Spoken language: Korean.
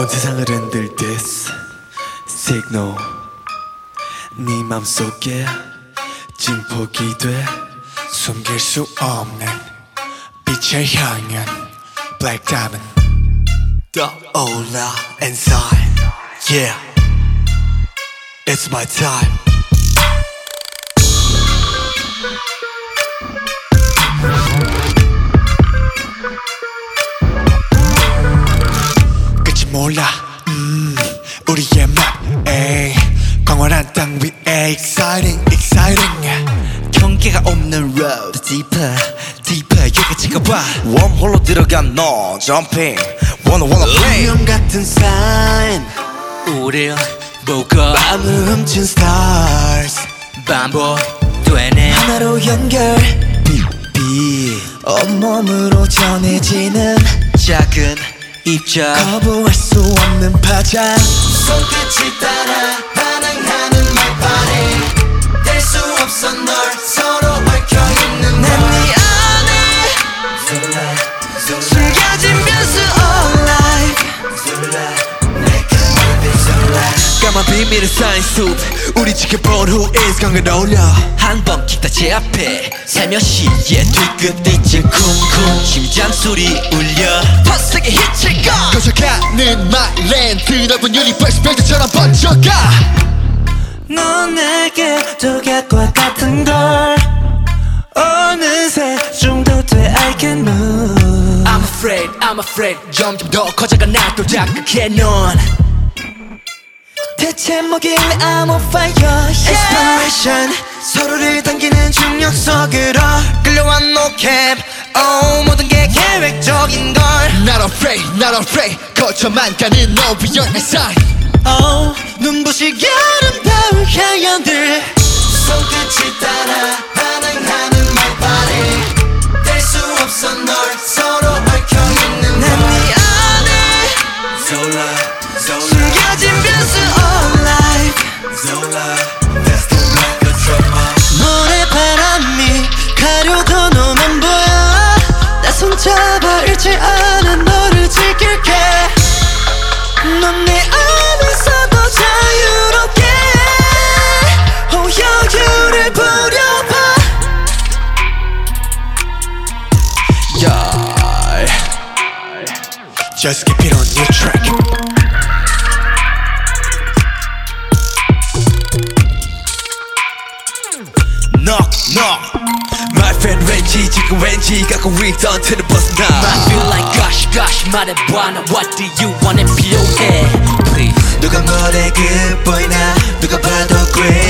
온 세상을 흔들 this signal 네 맘속에 진폭이 돼 숨길 수 없는 빛을 향한 Black Diamond 떠올라 inside Yeah It's my time 끝이 몰라 우리의 맵 에이 광활한 땅 위에 exciting exciting 경계가 없는 road deeper deeper 여기까지 가봐 웜홀로 들어간 너 jumping wanna play 운명 같은 sign 우릴 보고 밤을 훔친 stars 반복되네 하나로 연결 빛 온몸으로 전해지는 작은 입자 거부할 수 없는 파장 손끝을 따라 반응하는 my body 뗄 수 없어 널 서로 얽혀있는 난 네 안에 숨겨진 변수 all life 까만 비밀의 쌓인 숲 우리 지켜본 who is 강을 올려 한번 킥다 제 앞에 살며시에 뒤끝이지 쿵쿵 심장 소리 울려 더 세게 히칠까 거쳐가는 my land 넓은 유니버스 벨트처럼 번져가 넌 내게 더 객과 같은 걸 어느새 중독돼 I can move I'm afraid 점점 더 커져가 나 또 자극해 넌 대체 뭐길래 I'm on fire yeah. Exploration 서로를 당기는 중력 속으로 끌려와 no cap 모든 게 계획적인 걸 Not afraid 거쳐만 가는 no beyond my side 눈부시게 아름다운 하얀들 손끝을 따라 반응하는 my body 뗄 수 없어 널 서로 얽혀있는 난 네 안에 숨겨진 변수 all life That's the record trauma 모래바람이 가려도 너만 보여 나 손잡아 잃지 않아 너를 지킬게 넌 내 안에서도 자유롭게 여유를 부려봐 yeah. Just keep it on your track knock my friend 왠지 지금 왠지 갖고 있던 틀을 벗어나 I feel like gosh 말해봐 나 what do you want and 필요해 please 누가 뭐래 그 보이나 누가 봐도 그래